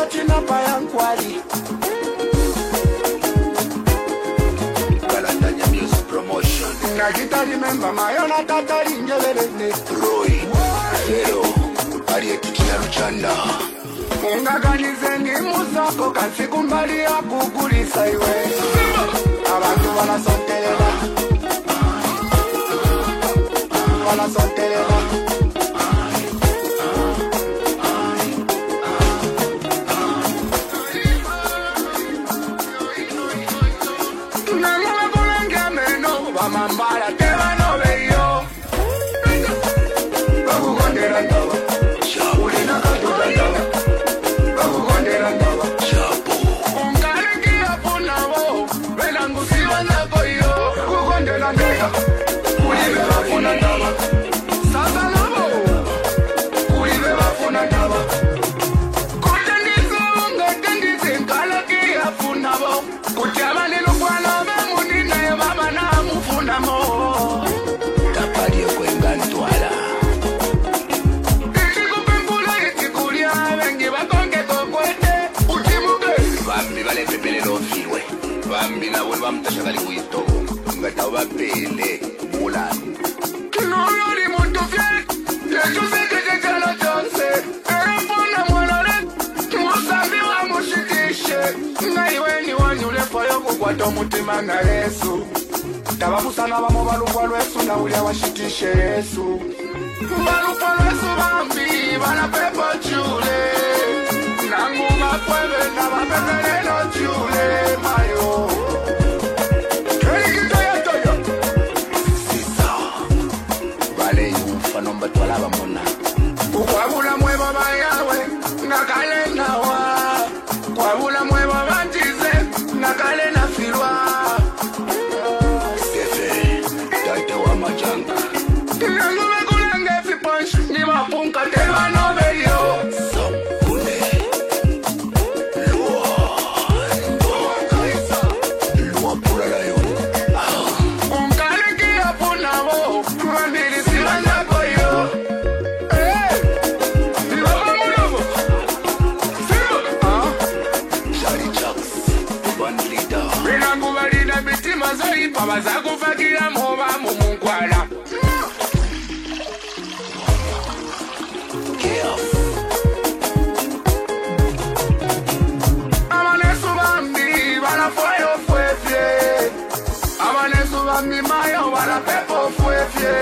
China Payankwali. Galatanya Music Promotion. Nagita remember Mayona Tatari Ngelele. Roy, Zero, Arietikia Luchanda. Ungaganize ni musako kasi kumbali ya kukulisa iwe. Abantu wanasotelela. Wanasotelela. Mambala teba no veyo. Babu gondera ndaba. Uli na katuta ndaba. Babu gondera ndaba. Ungale kia puna wo. Velangu siwa na koyo. Babu gondera ndaba. Uli beba puna ndaba. Sasa nabo. Uli beba puna ndaba. Kutendize unga tendize nkala kia puna wo. Kutiama nilo kwa lobe munina ya baba na mufuna mo. Tapari ya kwenga ntwala. Ichiku pengula ichikulia wengi wakonge kokwete. Uchimuke Bambi vale pepele lo fiwe. Bambi na wele bamtashagali kuito. Ngata wapele mulani. Kinoyo ni muntu fiel. Yesu seke jejalo jonse. Erepona mwanore. Musambi wa mushitishe. Ngaiweni wanyule foyo kukwato mutima na Yesu. Tabamusana bamo balukwa lwesu na ulia washitishe Yesu. Balukwa lwesu bambi bana pepo chule. Nangu makwebe na bapepelelo chule mayo. Kerikito ya toyo. Sisa. Vale yufa nomba twala bamona. Ukwabula mweba bayawe nakale nawa. Kwabula mweba bantize nakale na filwa. Sefe. Tate wa majanga. Nangu mekulenge fi punch ni mapunka teba no veyo. Sampune. Lua pula la yo. Unkale kia puna wo. Mwandili siwa na koyo. Ibaba mulobo. Siwa. Shari Chucks. Bandlita. Binangu balina bitima zoipa bazakufakia moba mumunkwala. Amanesu bambi bala foyo fuefye. Amanesu bambi mayo bala pepo fuefye.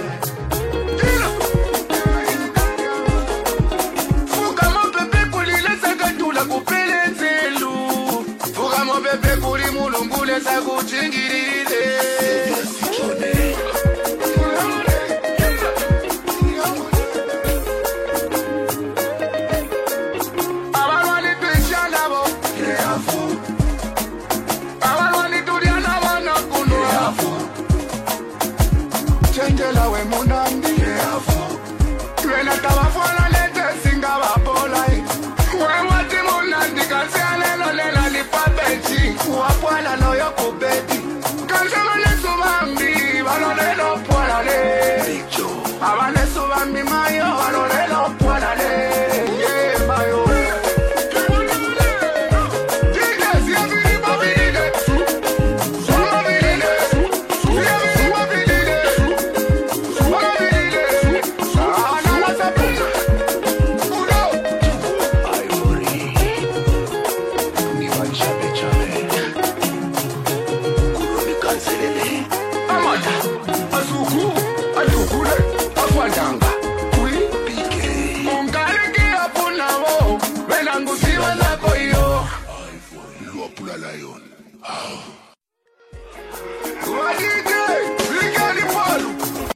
Fuka mo pepe kulile sakatula kupele nzelu. Fuka mo pepe kuli mulungule sakuchingirire. Abalwani tuishana bo. Abalwani tuliana wana kuno. Chenjela we munandi. Twena tabafwana lete singa bapola. Wewati munandi kasi alelo lela lipapechi. Wapwala noyo kubedi. Kansama nesu bambi balolelo pwala le. Big Joe. Abanesu bambi mayo balolelo pwala le. Yeah mayo. Ivory. Ni wachabe chabe. Kurumi kanselele. Amata, asuku, atukule, afwandanga. Oui, Pike. ungaleke apuna wo, wenangu siwa na koyo. Lua pula la yo. Wadike